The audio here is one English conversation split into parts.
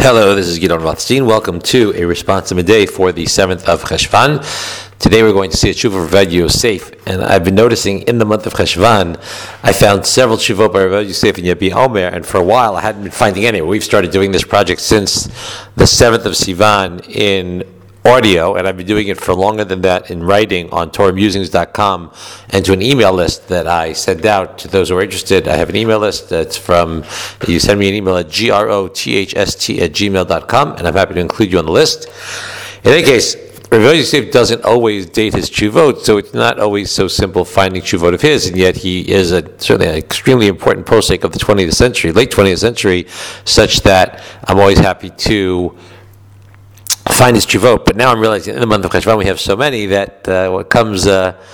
Hello, this is Gidon Rothstein. Welcome to a responsive day for the 7th of Cheshvan. Today we're going to see a tshuva of Rav Yosef, and I've been noticing in the month of Cheshvan, I found several tshuvot by Rav Yosef and Yabi Omer, and for a while I hadn't been finding any. We've started doing this project since the 7th of Sivan in audio, and I've been doing it for longer than that in writing on TorahMusings.com and to an email list that I send out to those who are interested. I have an email list that's you send me an email at grothst@gmail.com, and I'm happy to include you on the list. In any case, Rav Yosef doesn't always date his tshuvot, so it's not always so simple finding tshuvot of his, and yet he is certainly an extremely important posek of the 20th century, late 20th century, such that I'm always happy to find his tshuvot. But now I'm realizing in the month of Cheshvan we have so many that what comes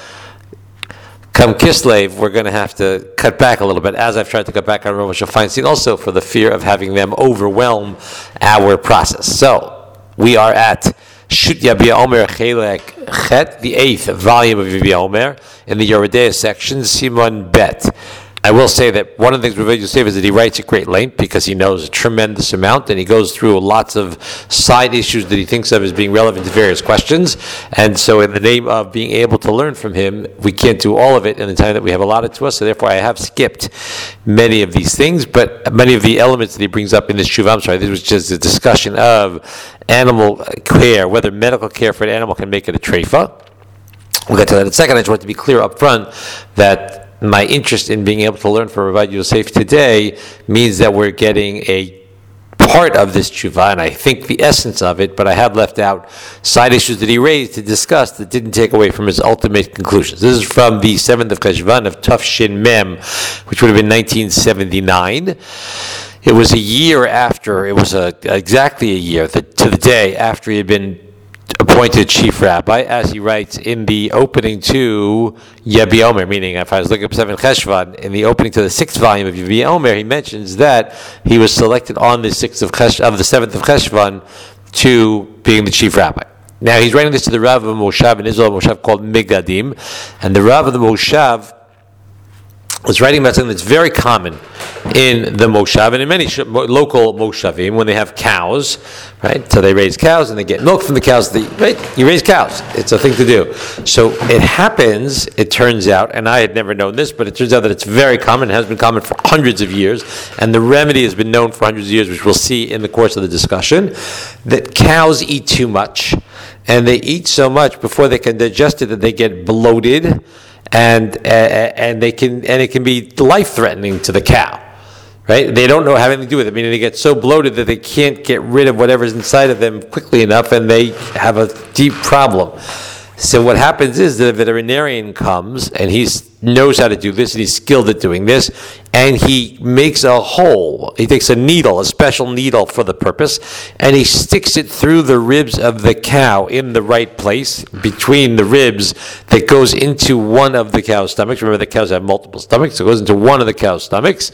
come Kislev, we're going to have to cut back a little bit, as I've tried to cut back on Rosh Feinstein, also for the fear of having them overwhelm our process. So we are at Shut Yabi Omer Chelek Chet, the 8th volume of Yabi Omer, in the Yoredeah section, Simon Bet. I will say that one of the things Rav Yosef is that he writes at great length because he knows a tremendous amount, and he goes through lots of side issues that he thinks of as being relevant to various questions. And so in the name of being able to learn from him, we can't do all of it in the time that we have allotted to us, so therefore I have skipped many of these things, but many of the elements that he brings up in this tshuva, this was just a discussion of animal care, whether medical care for an animal can make it a treifa. We'll get to that in a second. I just want to be clear up front that my interest in being able to learn from Rav Yosef today means that we're getting a part of this tshuva, and I think the essence of it, but I have left out side issues that he raised to discuss that didn't take away from his ultimate conclusions. This is from the 7th of Cheshvan of Tuf Shin Mem, which would have been 1979. It was a year after, exactly a year, to the day after he had been appointed chief rabbi, as he writes in the opening to Yabi Omer, meaning if I was looking up 7 Cheshvan, in the opening to the 6th volume of Yabi Omer, he mentions that he was selected on the 7th of Cheshvan to being the chief rabbi. Now he's writing this to the Rav of Moshav in Israel, a Moshav called Megadim, and the Rav of the Moshav was writing about something that's very common in the Moshav and in many local Moshavim when they have cows, right? So they raise cows and they get milk from the cows. Right? You raise cows. It's a thing to do. So it happens, it turns out, and I had never known this, but it turns out that it's very common. It has been common for hundreds of years, and the remedy has been known for hundreds of years, which we'll see in the course of the discussion, that cows eat too much, and they eat so much before they can digest it that they get bloated, and it can be life-threatening to the cow, right? They don't know how anything to do with it. I mean, they get so bloated that they can't get rid of whatever's inside of them quickly enough, and they have a deep problem. So what happens is the veterinarian comes, and he knows how to do this, and he's skilled at doing this, and he makes a hole. He takes a needle, a special needle for the purpose, and he sticks it through the ribs of the cow in the right place, between the ribs that goes into one of the cow's stomachs. Remember, the cows have multiple stomachs, so it goes into one of the cow's stomachs,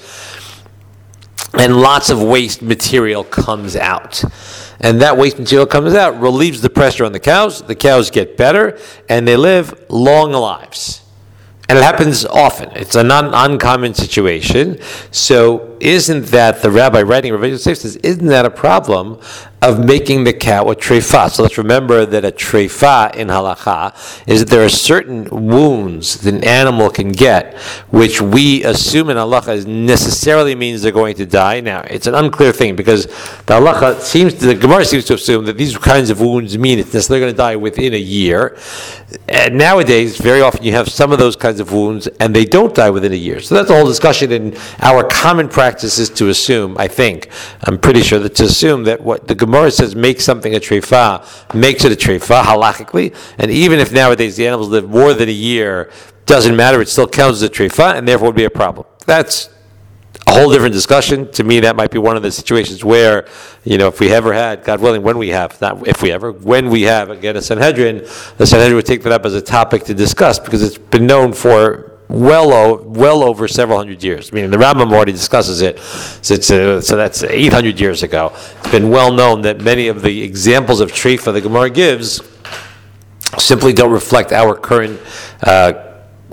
and lots of waste material comes out. And that waste material comes out, relieves the pressure on the cows get better, and they live long lives. And it happens often. It's an uncommon situation. So isn't that, the rabbi writing, Rav Yosef says, isn't that a problem of making the cow a treifa? So let's remember that a treifa in halacha is that there are certain wounds that an animal can get, which we assume in halacha necessarily means they're going to die. Now, it's an unclear thing because the halacha the Gemara seems to assume that these kinds of wounds mean it's necessarily going to die within a year. And nowadays, very often you have some of those kinds of wounds and they don't die within a year. So that's the whole discussion, in our common practice is to assume, I'm pretty sure that to assume that what the Gemara says make something a treifa, makes it a treifa halachically, and even if nowadays the animals live more than a year, doesn't matter, it still counts as a treifa, and therefore would be a problem. That's a whole different discussion. To me, that might be one of the situations where, if we ever had, God willing, when we have, again, a Sanhedrin, the Sanhedrin would take that up as a topic to discuss, because it's been known for well over several hundred years. I mean, the Rambam already discusses it, so that's 800 years ago. It's been well known that many of the examples of treifa the Gemara gives simply don't reflect our current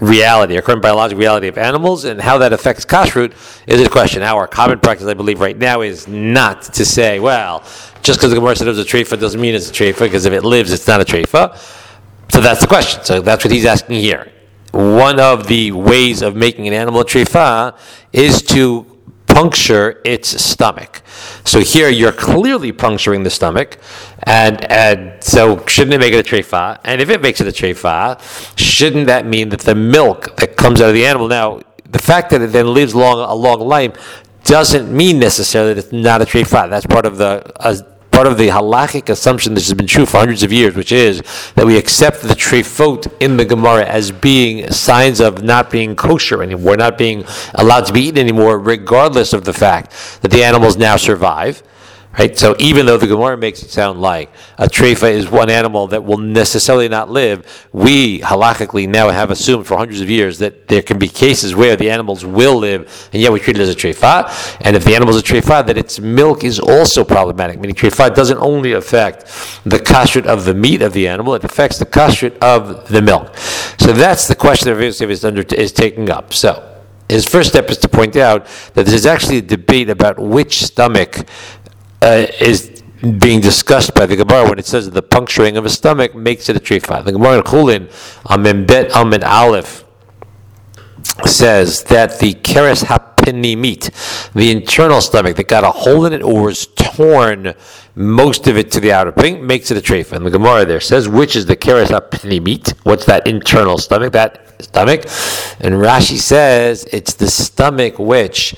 reality, our current biological reality of animals, and how that affects kashrut is a question. Now, our common practice, I believe, right now is not to say, well, just because the Gemara said it was a treifa doesn't mean it's a treifa, because if it lives, it's not a treifa. So that's the question. So that's what he's asking here. One of the ways of making an animal a treifa is to puncture its stomach. So here you're clearly puncturing the stomach, and so shouldn't it make it a treifa? And if it makes it a treifa, shouldn't that mean that the milk that comes out of the animal, now the fact that it then lives a long life doesn't mean necessarily that it's not a treifa. That's part of the halachic assumption that has been true for hundreds of years, which is that we accept the treifot in the Gemara as being signs of not being kosher anymore, not being allowed to be eaten anymore, regardless of the fact that the animals now survive. Right? So even though the Gemara makes it sound like a treifa is one animal that will necessarily not live, we halachically now have assumed for hundreds of years that there can be cases where the animals will live, and yet we treat it as a treifa. And if the animal is a treifa, that its milk is also problematic. Meaning treifa doesn't only affect the kashrut of the meat of the animal, it affects the kashrut of the milk. So that's the question that Rav Yosef is taking up. So his first step is to point out that this is actually a debate about which stomach is being discussed by the Gemara when it says that the puncturing of a stomach makes it a treifa. The Gemara in Chulin, Amen Bet Amen Aleph, says that the keres hapinimit, the internal stomach that got a hole in it or was torn, most of it to the outer thing, makes it a treifa. And the Gemara there says, which is the keres hapinimit? What's that internal stomach? That stomach. And Rashi says it's the stomach which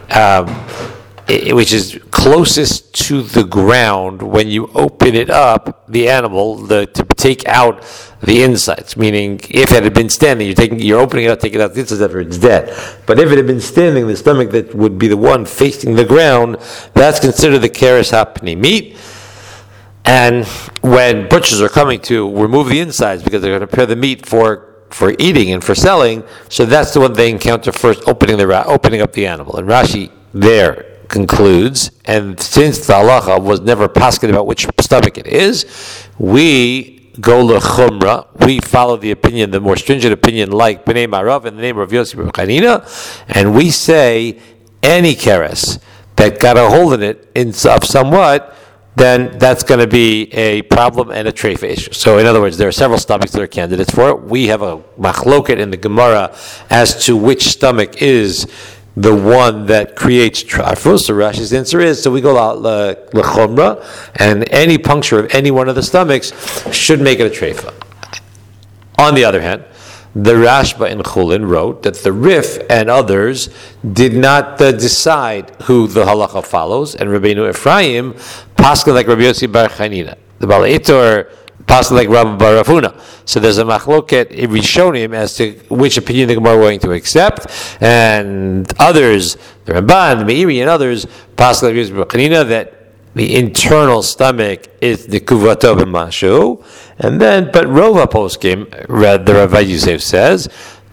is closest to the ground when you open it up, the animal, to take out the insides. Meaning, if it had been standing, you're opening it up, taking out the insides after it's dead. But if it had been standing, the stomach that would be the one facing the ground, that's considered the keres hapnimit. And when butchers are coming to remove the insides because they're going to prepare the meat for eating and for selling, so that's the one they encounter first, opening up the animal. And Rashi there concludes, and since the halacha was never paskin about which stomach it is, we go lechumra. We follow the opinion, the more stringent opinion, like Bnei Marav in the name of Yosef Bar Chanina, and we say any keres that got a hole in it of somewhat, then that's going to be a problem and a treifa issue. So in other words, there are several stomachs that are candidates for it. We have a machloket in the Gemara as to which stomach is the one that creates trafos. So Rashi's answer is, so we go lechomra, and any puncture of any one of the stomachs should make it a treifa. On the other hand, the Rashba in Chulin wrote that the Rif and others did not decide who the halacha follows, and Rabbeinu Ephraim paskin like Rabbi Yossi Bar Chanina. The Baal Eitor paskin like Rabbi Bar Rafuna. So there's a machloket in Rishonim as to which opinion the Gemara are going to accept, and others, the Ramban, the Meiri, and others paskin like Rabbi Yossi Bar Chanina that the internal stomach is the kuvato b'mashu, and then, but Rova poskim, the Rav Yosef says,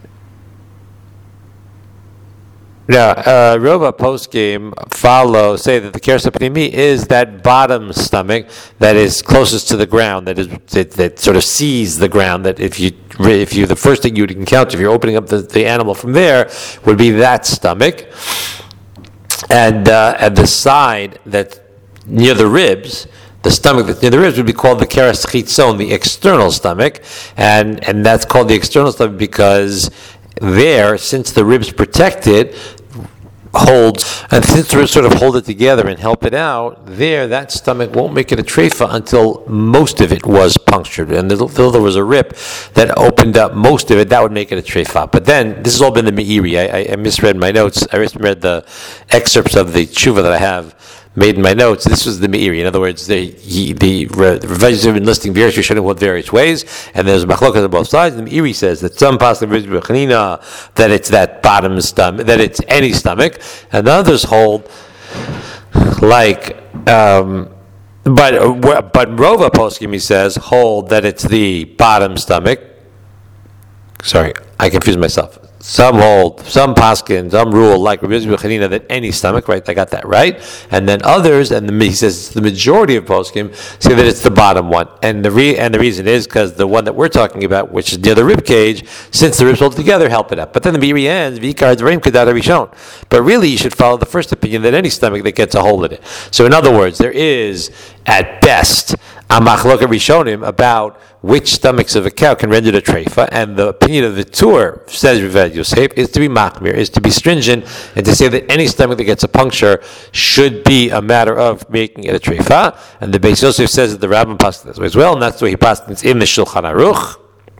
now, Rova postgame say that the keres hapnimi is that bottom stomach that is closest to the ground, that sort of sees the ground. That if you the first thing you'd encounter if you're opening up the animal from there would be that stomach, and the side that near the ribs. The stomach that's near the ribs would be called the keres chitzon, the external stomach, and that's called the external stomach because there, since the ribs protect it, holds, and since the ribs sort of hold it together and help it out, that stomach won't make it a treifa until most of it was punctured. And until there was a rip that opened up most of it, that would make it a treifa. But then, this has all been the Meiri. I misread my notes. I misread the excerpts of the tshuva that I have made in my notes. This was the Meiri. In other words, the Ravajis have been listing various Rishonim with various ways, and there's machlokas on both sides. The Meiri says that some pasuk that it's that bottom stomach, that it's any stomach, and others hold like. But Rova poskim, he says, hold that it's the bottom stomach. Sorry, I confused myself. Some hold, some paskin, some rule like Rabbi Yosef Chanina that any stomach, right? I got that right. And then others, he says the majority of poskim say that it's the bottom one. And the reason is because the one that we're talking about, which is near the rib cage, since the ribs hold together, help it up. But then the Biri ends, Vikar Dvarim Kedar Rishon. But really, you should follow the first opinion that any stomach that gets a hole in it. So in other words, there is at best a machloka rishonim about which stomachs of a cow can render the treifa, and the opinion of the Tur, says Rav Yosef, is to be machmir, is to be stringent, and to say that any stomach that gets a puncture should be a matter of making it a treifa. And the Beis Yosef says that the Rambam passes this way as well, and that's the way he passes in the Shulchan Aruch.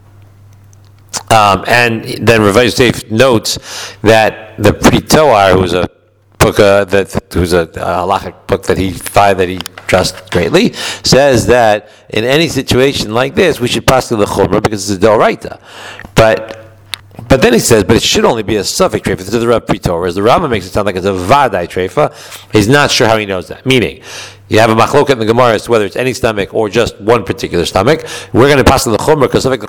And then Rav Yosef notes that the Pri Toar, who's a book who's a halachic book that he trusts greatly, says that in any situation like this we should pass to the chumrah because it's a doraita. But then he says, but it should only be a suffix treifa to the Rav Pri Toar, whereas the Rambam makes it sound like it's a vadai treifa. He's not sure how he knows that. Meaning, you have a machloket in the Gemara as to whether it's any stomach or just one particular stomach. We're going to pass to the chumrah because suffix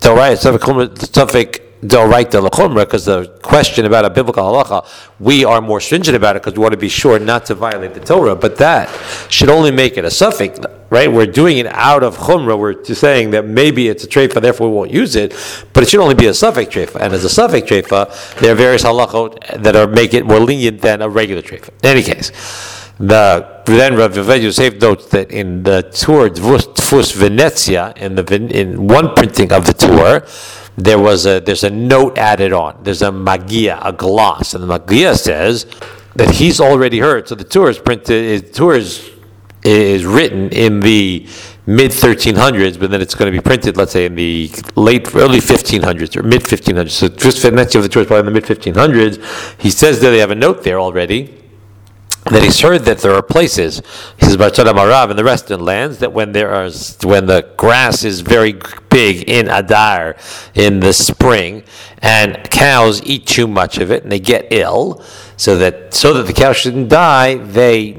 D'oraita l'chumra, because the question about a biblical halacha, we are more stringent about it because we want to be sure not to violate the Torah. But that should only make it a suffix, right? We're doing it out of chumra. We're just saying that maybe it's a treifa, therefore we won't use it. But it should only be a suffix treifa. And as a suffix treifa, there are various halachot that make it more lenient than a regular treifa. In any case, then Rav Yosef notes that in the Tur Dvus Venezia, in one printing of the Tur, there's a note added on. There's a magia, a gloss, and the magia says that he's already heard. So the Tur is printed. Tur is written in the mid 1300s, but then it's going to be printed, let's say, in the early 1500s or mid 1500s. So Dvus Venezia of the Tur is probably in the mid 1500s. He says that they have a note there already, that he's heard that there are places, he says Barchad Amarav in the Western lands, that when the grass is very big in Adar in the spring, and cows eat too much of it and they get ill, so that the cow shouldn't die, they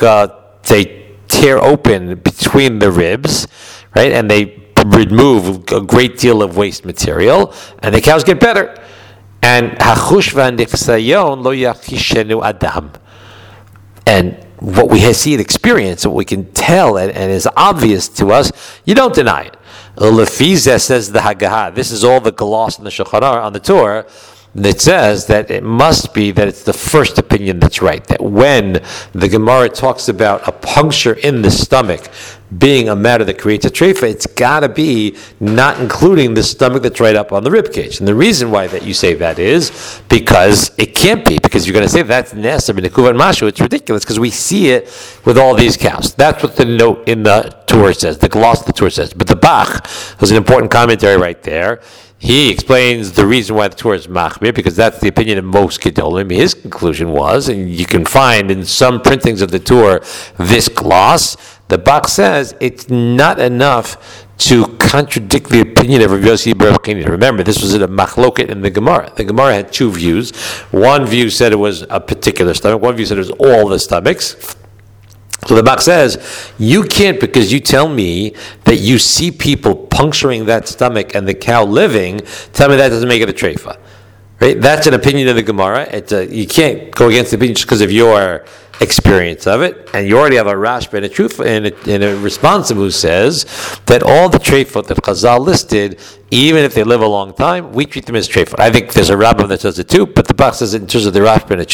tear open between the ribs, right, and they remove a great deal of waste material, and the cows get better. And Hachushva Nichsayon lo yachishenu Adam. And what we see and experience, what we can tell and is obvious to us, you don't deny it. Lefiza says the Haggadah. This is all the gloss in the Shulchan Aruch on the Torah. It says that it must be that it's the first opinion that's right. That when the Gemara talks about a puncture in the stomach being a matter that creates a treifa, it's got to be not including the stomach that's right up on the rib cage. And the reason why that you say that is because it can't be, because you're going to say that's Neser B'Nekuva and Mashu. It's ridiculous because we see it with all these cows. That's what the note in the Torah says, the gloss of the Torah says. But the Bach has an important commentary right there. He explains the reason why the Torah is machmir, because that's the opinion of most Gedolim. His conclusion was, and you can find in some printings of the Torah this gloss, the Bach says it's not enough to contradict the opinion of Rav Yossi bar Chanina. Remember, this was a machloket in the Gemara. The Gemara had two views. One view said it was a particular stomach. One view said it was all the stomachs. So the Bach says, you can't, because you tell me that you see people puncturing that stomach and the cow living, tell me that doesn't make it a treifa. Right? That's an opinion of the Gemara. You can't go against the opinion just because of your experience of it. And you already have a Rashba and a truth and a responsive who says that all the treifot that Chazal listed, even if they live a long time, we treat them as treifot. I think there's a Rambam that says it too, but the Bach says it in terms of the Rashba and the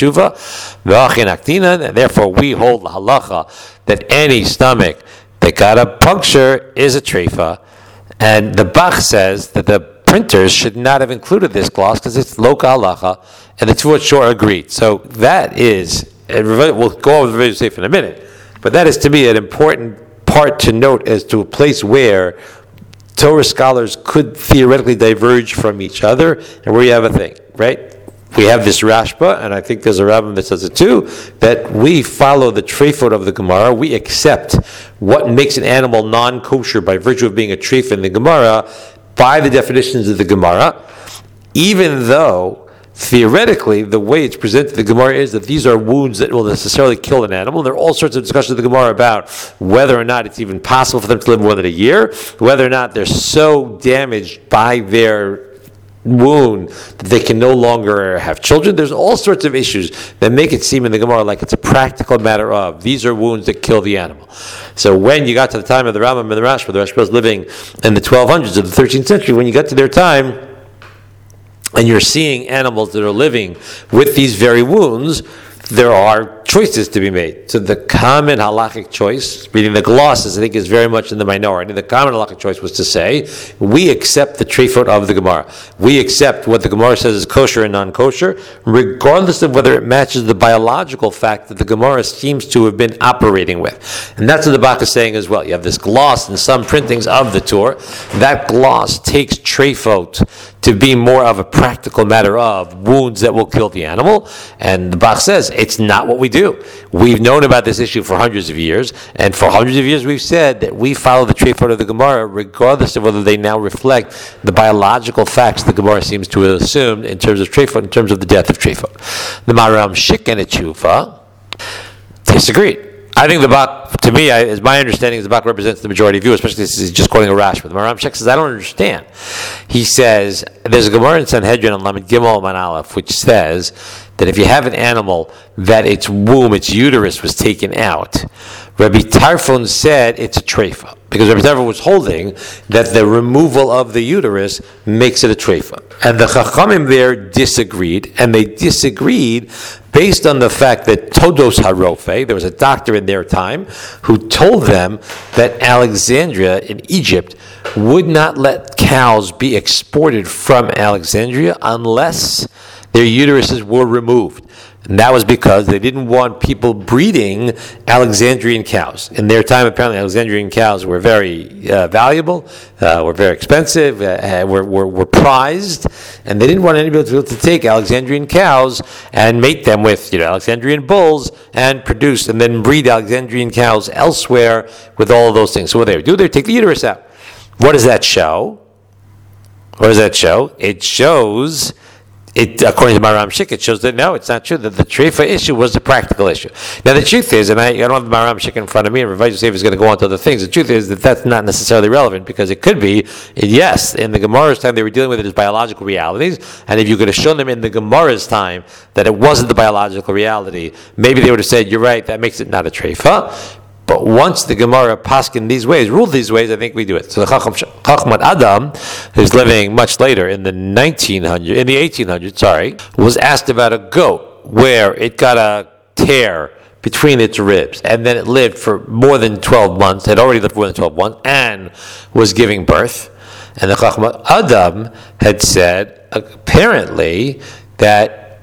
Tshuva, and therefore we hold the halacha that any stomach that got a puncture is a treifa. And the Bach says that the printers should not have included this gloss because it's loka halacha, and the Tvuot Shor agreed. So that is, and we'll go over the Rav Yosef in a minute, but that is to me an important part to note as to a place where Torah scholars could theoretically diverge from each other, and where you have a thing, right? We have this Rashba, and I think there's a Rambam that says it too, that we follow the treifot of the Gemara. We accept what makes an animal non-kosher by virtue of being a treif in the Gemara by the definitions of the Gemara, even though theoretically the way it's presented to the Gemara is that these are wounds that will necessarily kill an animal. There are all sorts of discussions in the Gemara about whether or not it's even possible for them to live more than a year, whether or not they're so damaged by their wound that they can no longer have children. There's all sorts of issues that make it seem in the Gemara like it's a practical matter of these are wounds that kill the animal. So when you got to the time of the Rambam and the Rashba was living in the 1200s of the 13th century, when you got to their time and you're seeing animals that are living with these very wounds, there are choices to be made. So the common halachic choice, reading the glosses, I think is very much in the minority. The common halachic choice was to say, we accept the treifot of the Gemara. We accept what the Gemara says is kosher and non-kosher, regardless of whether it matches the biological fact that the Gemara seems to have been operating with. And that's what the Bach is saying as well. You have this gloss in some printings of the Torah. That gloss takes treifot to be more of a practical matter of wounds that will kill the animal. And the Bach says, it's not what we do. We've known about this issue for hundreds of years, and for hundreds of years we've said that we follow the treifot of the Gemara, regardless of whether they now reflect the biological facts the Gemara seems to have assumed in terms of treifot, in terms of the death of treifot. The Maram Shik and Tshuva disagreed. I think the Bach, to me, as my understanding is the Bach represents the majority view, especially since he's just quoting a Rash. But the Maram Shek says, I don't understand. He says, there's a Gemara in Sanhedrin on Lamed Gimel Man Aleph, which says that if you have an animal that its womb, its uterus was taken out, Rabbi Tarfon said it's a treifa. Because Rabbi Tarfon was holding that the removal of the uterus makes it a treifa. And the Chachamim there disagreed, and they disagreed based on the fact that Todos Harofe, there was a doctor in their time, who told them that Alexandria in Egypt would not let cows be exported from Alexandria unless their uteruses were removed. And that was because they didn't want people breeding Alexandrian cows. In their time, apparently, Alexandrian cows were very valuable, were very expensive, were prized, and they didn't want anybody to be able to take Alexandrian cows and mate them with, Alexandrian bulls and produce and then breed Alexandrian cows elsewhere with all of those things. So what they would do, they would take the uterus out. What does that show? It shows. According to Maram Shik, it shows that no, it's not true, that the treifa issue was a practical issue. Now the truth is, and I don't have the Maram Shik in front of me, and Rav Yosef is going to go on to other things, the truth is that that's not necessarily relevant, because it could be, yes, in the Gemara's time they were dealing with it as biological realities, and if you could have shown them in the Gemara's time that it wasn't the biological reality, maybe they would have said, you're right, that makes it not a treifa. But once the Gemara paskin these ways, ruled these ways, I think we do it. So the Chachmat Adam, who's living much later in the 1800s, was asked about a goat where it got a tear between its ribs, and then it lived for more than 12 months, had already lived for more than 12 months, and was giving birth. And the Chachmat Adam had said, apparently, that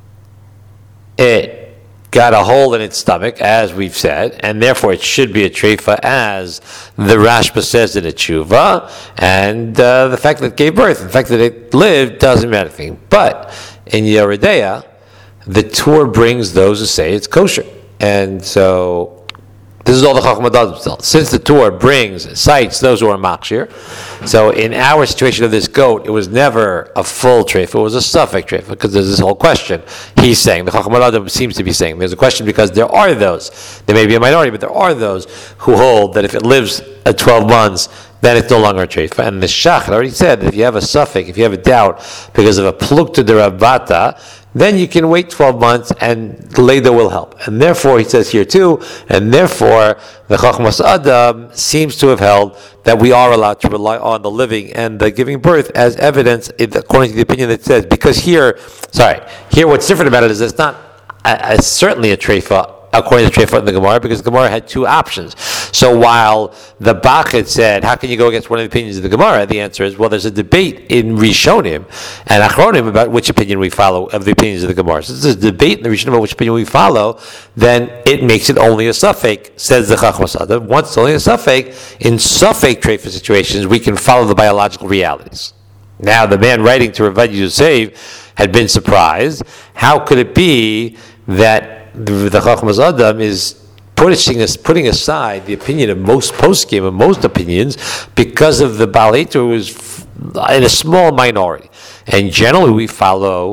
it got a hole in its stomach, as we've said, and therefore it should be a treifa, as the Rashba says in a tshuva, and the fact that it gave birth, the fact that it lived, doesn't mean anything. But in Yeridea, the Torah brings those who say it's kosher. And so this is all the Chacham Adam. Since the Torah cites those who are makshir, so in our situation of this goat, it was never a full treifa, it was a suffix treifa, because there's this whole question. He's saying, the Chacham Adam seems to be saying, there's a question because there are those, there may be a minority, but there are those who hold that if it lives at 12 months, then it's no longer a treifa. And the Shach already said that if you have a suffix, if you have a doubt because of a plukta de Rabbata, then you can wait 12 months and Leda will help. And therefore, he says here too, and therefore, the Chachmas Adam seems to have held that we are allowed to rely on the living and the giving birth as evidence, according to the opinion that says, because here what's different about it is it's not certainly a treifa, according to Treifot in the Gemara, because the Gemara had two options. So while the Bach had said, how can you go against one of the opinions of the Gemara? The answer is, well, there's a debate in Rishonim and Achronim about which opinion we follow of the opinions of the Gemara. So there's a debate in the Rishonim about which opinion we follow, then it makes it only a suffix, says the Chachmas Adam. Once it's only a suffix, in suffix Treifot situations, we can follow the biological realities. Now, the man writing to Rav Yosef had been surprised. How could it be that the Chachmas Adam is putting aside the opinion of most poskim and most opinions because of the Baal Eitor who was in a small minority? And generally we follow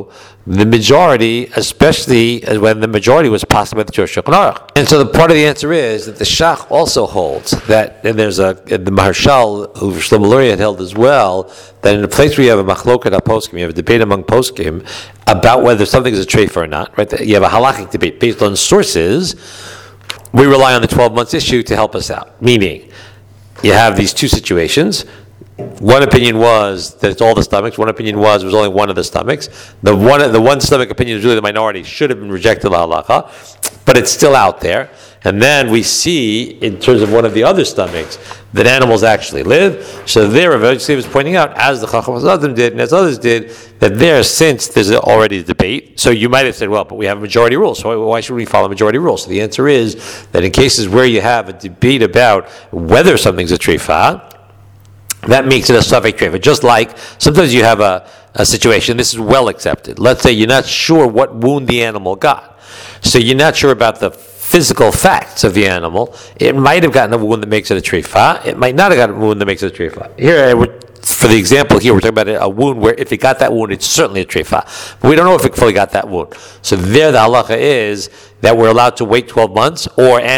the majority, especially when the majority was passed by the Shulchan Aruch. And so the part of the answer is that the Shach also holds that, and there's the Maharshal, who Shlomo Luria had held as well, that in a place where you have a machloket ha-poskim, you have a debate among poskim about whether something is a treifa or not, right? You have a halachic debate based on sources. We rely on the 12 months issue to help us out. Meaning, you have these two situations. One opinion was that it's all the stomachs. One opinion was it was only one of the stomachs. The one stomach opinion is really the minority. Should have been rejected la halacha, but it's still out there. And then we see, in terms of one of the other stomachs, that animals actually live. So there, Rav Yosef is pointing out, as the Chacham Zadim did, and as others did, that there, since there's already a debate, so you might have said, well, but we have a majority rule, so why should we follow majority rule? So the answer is that in cases where you have a debate about whether something's a treifa, that makes it a safek treifa. Just like sometimes you have a situation, this is well accepted. Let's say you're not sure what wound the animal got. So you're not sure about the physical facts of the animal. It might have gotten a wound that makes it a treifa. It might not have gotten a wound that makes it a treifa. Here, for the example here, we're talking about a wound where if it got that wound, it's certainly a treifa. But we don't know if it fully got that wound. So there the halacha is that we're allowed to wait 12 months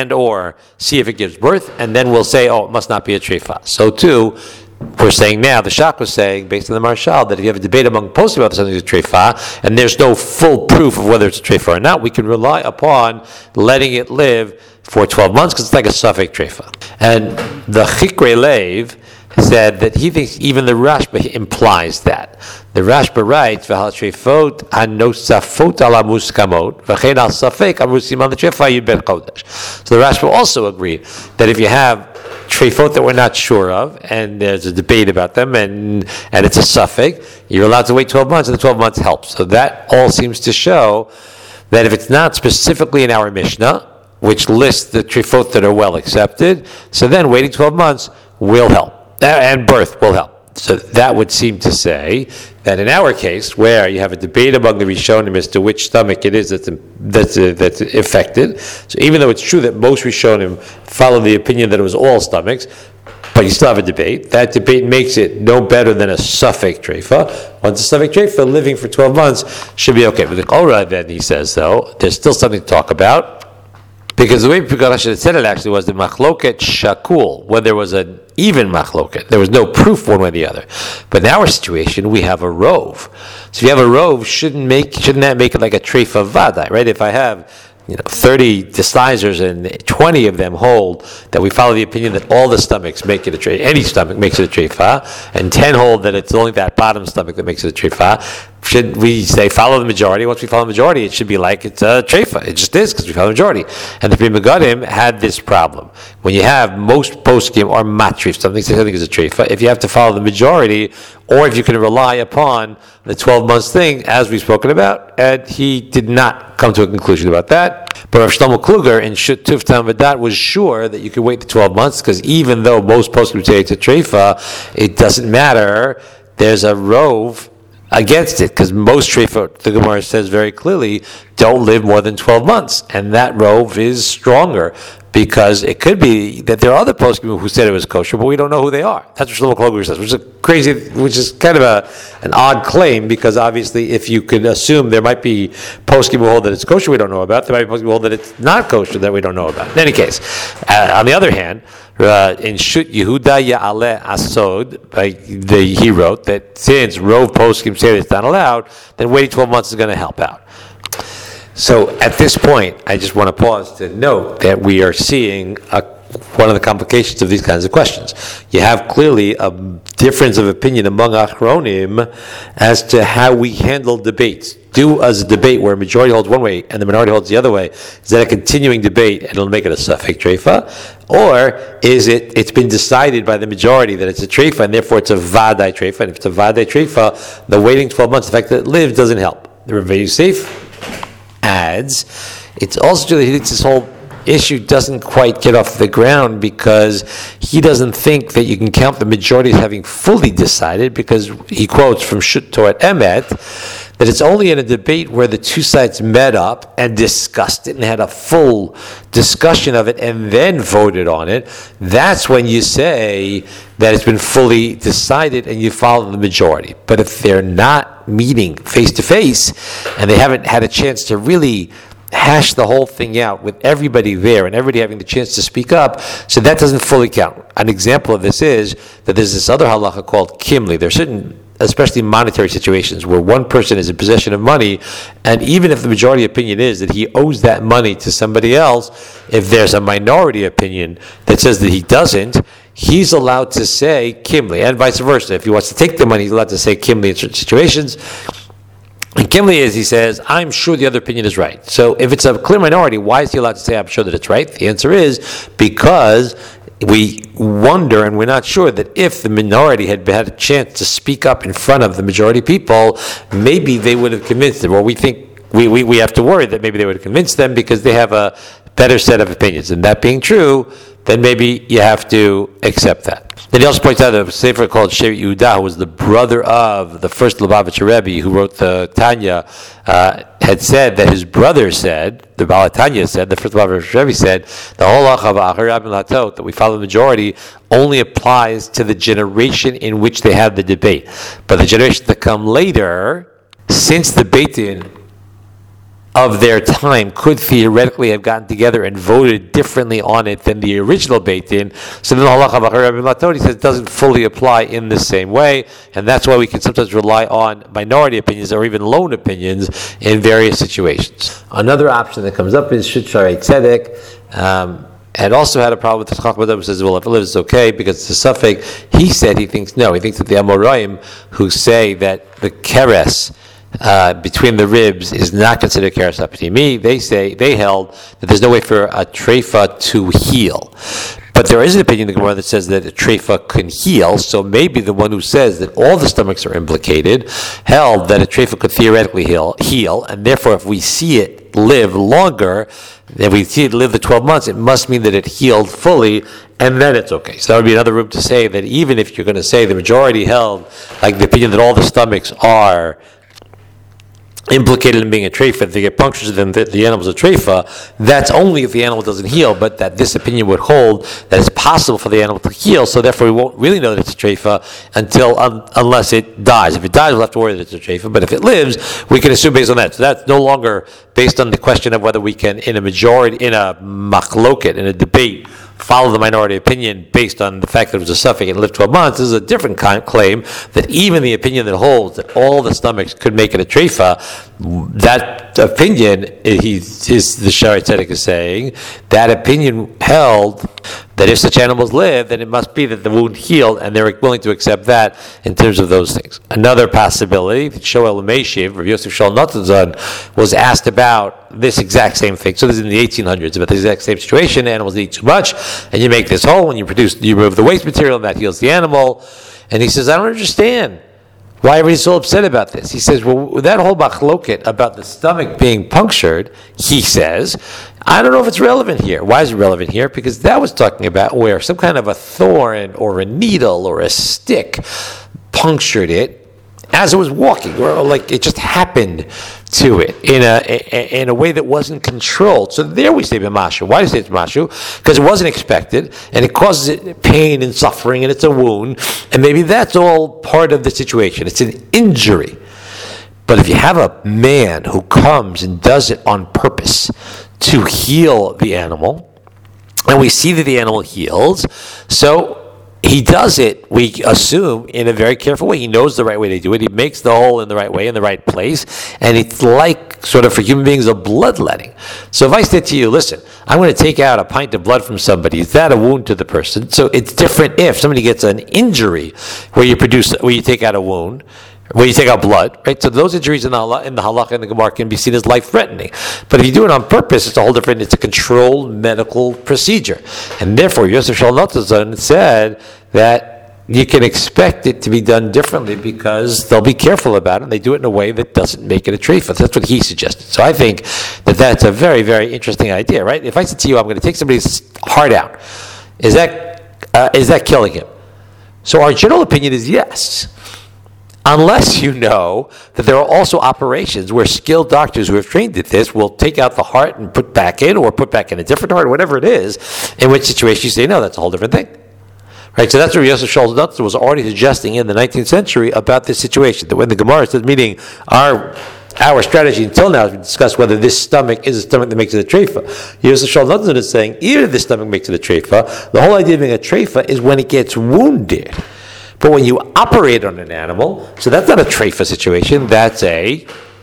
or see if it gives birth, and then we'll say, oh, it must not be a treifa. So too, we're saying now, the Shach was saying, based on the Marshal, that if you have a debate among poskim about something is a treifa, and there's no full proof of whether it's a treifa or not, we can rely upon letting it live for 12 months, because it's like a safek treifa. And the Chikrei Lev said that he thinks even the Rashba implies that. The Rashba writes, "V'hal treifot hanosafot ala muskamot, v'chein al safek amusim al treifa yud ben chodesh." So the Rashba also agreed that if you have treifot that we're not sure of, and there's a debate about them, and it's a safek, you're allowed to wait 12 months, and the 12 months helps. So that all seems to show that if it's not specifically in our Mishnah, which lists the treifot that are well accepted, so then waiting 12 months will help. And birth will help. So that would seem to say that in our case, where you have a debate among the Rishonim as to which stomach it is that's affected, so even though it's true that most Rishonim follow the opinion that it was all stomachs, but you still have a debate, that debate makes it no better than a safek treifa. Once a safek treifa, living for 12 months should be okay. But the Korah then, he says, though, there's still something to talk about. Because the way Pekah had said it actually was the machloket shakul, when there was an even machloket. There was no proof one way or the other. But in our situation, we have a rove. So if you have a rove, shouldn't that make it like a treifa vadai, right? If I have 30 decisors and 20 of them hold that we follow the opinion that all the stomachs make it a treifa, any stomach makes it a treifa, and 10 hold that it's only that bottom stomach that makes it a treifa, should we say follow the majority? Once we follow the majority, it should be like it's a treifa. It just is because we follow the majority. And the Pri Megadim had this problem. When you have most poskim or matrif, something is a treifa, if you have to follow the majority, or if you can rely upon the 12 months thing, as we've spoken about, and he did not come to a conclusion about that. But Rav Shlomo Kluger in Shut Tuftan V'dat was sure that you could wait the 12 months, because even though most poskim would say it's a treifa, it doesn't matter. There's a rove against it, because most treifa, the Gemara says very clearly, don't live more than 12 months, and that rove is stronger, because it could be that there are other poskim who said it was kosher, but we don't know who they are. That's what Shlomo Kluger says, which is kind of an odd claim, because obviously if you could assume there might be poskim who hold that it's kosher we don't know about, there might be poskim who hold that it's not kosher that we don't know about. In any case, on the other hand, in Shut Yehuda Ya'aleh Asod, he wrote that since Rov poskim say it's not allowed, then waiting 12 months is going to help out. So at this point, I just want to pause to note that we are seeing one of the complications of these kinds of questions. You have clearly a difference of opinion among Achronim as to how we handle debates. Do as a debate where a majority holds one way and the minority holds the other way, is that a continuing debate and it'll make it a safek treifa? Or is it's been decided by the majority that it's a treifa and therefore it's a vadai treifa? And if it's a vadai treifa, the waiting 12 months, the fact that it lives, doesn't help. The Rav Yosef adds, it's also true that he thinks this whole issue doesn't quite get off the ground, because he doesn't think that you can count the majority as having fully decided, because he quotes from Shut Torah Emet that it's only in a debate where the two sides met up and discussed it and had a full discussion of it and then voted on it. That's when you say that it's been fully decided and you follow the majority. But if they're not meeting face to face and they haven't had a chance to really hash the whole thing out with everybody there and everybody having the chance to speak up, so that doesn't fully count. An example of this is that there's this other halacha called kimli. There are certain, especially monetary situations, where one person is in possession of money, and even if the majority opinion is that he owes that money to somebody else, if there's a minority opinion that says that he doesn't, he's allowed to say kimli, and vice versa. If he wants to take the money, he's allowed to say kimli in certain situations. And kimli is, he says, I'm sure the other opinion is right. So if it's a clear minority, why is he allowed to say, I'm sure that it's right? The answer is because we wonder and we're not sure that if the minority had had a chance to speak up in front of the majority people, maybe they would have convinced them. Or we think we have to worry that maybe they would have convinced them because they have a better set of opinions. And that being true, then maybe you have to accept that. Then he also points out a sefer called Shevet Yehuda, who was the brother of the first Lubavitcher Rebbe who wrote the Tanya, had said that his brother said, the Baal Tanya said, the first Lubavitcher Rebbe said, the whole halacha that we follow the majority only applies to the generation in which they have the debate. But the generation that come later, since the Beit Din of their time could theoretically have gotten together and voted differently on it than the original Beit Din, so then the halacha b'achar Rabbi Latot, he says, doesn't fully apply in the same way, and that's why we can sometimes rely on minority opinions or even lone opinions in various situations. Another option that comes up is Shut Sharei Tzedek. And also had a problem with the Chacham who says, well, if it lives, it's okay because it's a suffix. He said he thinks no. He thinks that the Amoraim who say that the keres between the ribs is not considered keres apatimi, they held that there's no way for a treifa to heal. But there is an opinion in the Gemara that says that a treifa can heal, so maybe the one who says that all the stomachs are implicated held that a treifa could theoretically heal, and therefore if we see it live longer, if we see it live the 12 months, it must mean that it healed fully, and then it's okay. So that would be another room to say that even if you're going to say the majority held, like the opinion that all the stomachs are implicated in being a treifa, if they get punctures, then the animal's a treifa, that's only if the animal doesn't heal, but that this opinion would hold that it's possible for the animal to heal, so therefore we won't really know that it's a treifa unless it dies. If it dies, we'll have to worry that it's a treifa, but if it lives, we can assume based on that. So that's no longer based on the question of whether we can, in a machloket, in a debate, follow the minority opinion based on the fact that it was a suffix and lived 12 months. This is a different claim that even the opinion that holds that all the stomachs could make it a treifa, that opinion, the Sharei Tzedek is saying, that opinion held that if such animals live, then it must be that the wound healed, and they're willing to accept that in terms of those things. Another possibility, Shoel Meishiv, Rav Yosef Shaul Notzon, was asked about this exact same thing. So this is in the 1800s, about the exact same situation. Animals eat too much, and you make this hole, and you remove the waste material, and that heals the animal. And he says, I don't understand why everybody's so upset about this. He says, well, that whole machloket about the stomach being punctured, he says, I don't know if it's relevant here. Why is it relevant here? Because that was talking about where some kind of a thorn or a needle or a stick punctured it as it was walking, or like it just happened to it in a way that wasn't controlled. So there we say b'mashu. Why do you say it's mashu? Because it wasn't expected, and it causes it pain and suffering, and it's a wound, and maybe that's all part of the situation. It's an injury. But if you have a man who comes and does it on purpose to heal the animal, and we see that the animal heals, so he does it, we assume, in a very careful way. He knows the right way to do it. He makes the hole in the right way, in the right place. And it's like, sort of for human beings, a bloodletting. So if I said to you, listen, I'm going to take out a pint of blood from somebody, is that a wound to the person? So it's different if somebody gets an injury where you take out a wound, where you take out blood, right? So those injuries in the halakha and the gemara can be seen as life-threatening. But if you do it on purpose, it's a whole different, it's a controlled medical procedure. And therefore, Yosef Shaul Notzon said that you can expect it to be done differently because they'll be careful about it, and they do it in a way that doesn't make it a treifa. That's what he suggested. So I think that that's a very, very interesting idea, right? If I said to you, I'm going to take somebody's heart out, is that killing him? So our general opinion is yes. unless you know that there are also operations where skilled doctors who have trained at this will take out the heart and put back in, or put back in a different heart, whatever it is, in which situation you say, no, that's a whole different thing. Right, so that's what Yosef Shaul Nutzer was already suggesting in the 19th century about this situation, that when the Gemara says, meaning our strategy until now has been discussed whether this stomach is a stomach that makes it a treifa. Yosef Shaul Nutzer is saying either the stomach makes it a treifa. The whole idea of being a treifa is when it gets wounded. But when you operate on an animal, so that's not a treifa situation, that's an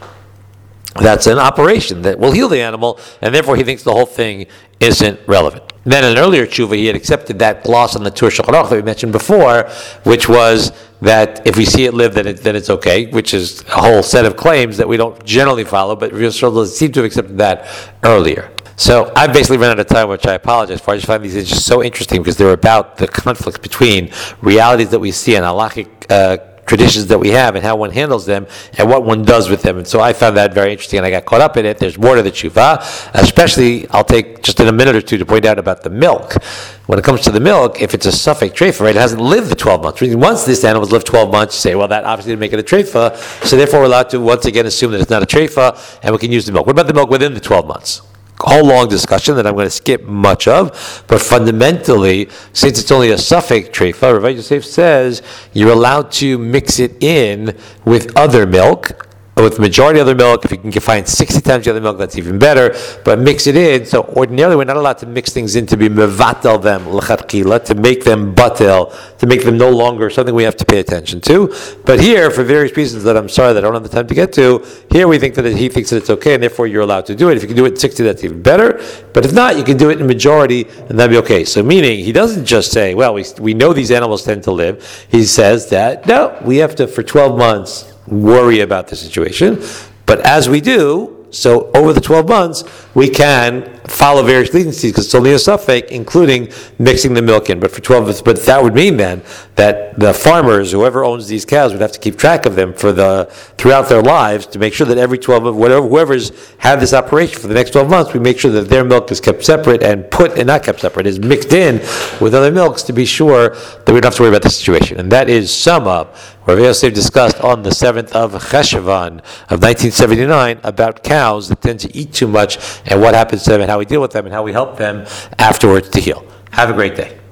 operation that will heal the animal, and therefore he thinks the whole thing isn't relevant. Then in an earlier tshuva, he had accepted that gloss on the Tur Shulchan Aruch that we mentioned before, which was that if we see it live, then it's okay, which is a whole set of claims that we don't generally follow, but Yosef seemed to have accepted that earlier. So I've basically run out of time, which I apologize for. I just find these just so interesting because they're about the conflict between realities that we see and halachic traditions that we have and how one handles them and what one does with them. And so I found that very interesting and I got caught up in it. There's more to the tshuva, especially I'll take just in a minute or two to point out about the milk. When it comes to the milk, if it's a suffix treifa, right, it hasn't lived the 12 months. Once this animal's lived 12 months, you say, well, that obviously didn't make it a treifa, so therefore we're allowed to once again assume that it's not a treifa and we can use the milk. What about the milk within the 12 months? Whole long discussion that I'm going to skip much of, but fundamentally, since it's only a suffix treifa, Rav Yosef says you're allowed to mix it in with other milk, with majority other milk. If you can find 60 times the other milk, that's even better, but mix it in. So ordinarily, we're not allowed to mix things in to be mevatel them, l'chatchila, to make them batel, to make them no longer something we have to pay attention to. But here, for various reasons that I'm sorry that I don't have the time to get to, here we think that he thinks that it's okay, and therefore you're allowed to do it. If you can do it in 60, that's even better. But if not, you can do it in majority, and that'd be okay. So meaning, he doesn't just say, well, we know these animals tend to live. He says that, no, we have to, for 12 months, worry about the situation. But as we do, so over the 12 months, we can follow various leniencies because it's only a suffix, including mixing the milk in. But for 12 months, but that would mean then that the farmers, whoever owns these cows, would have to keep track of them throughout their lives to make sure that every 12 months, whoever's had this operation for the next 12 months, we make sure that their milk is kept separate and not kept separate, is mixed in with other milks to be sure that we don't have to worry about the situation. And that is sum up Rav Yosef discussed on the 7th of Cheshvan of 1979 about cows that tend to eat too much and what happens to them and how we deal with them and how we help them afterwards to heal. Have a great day.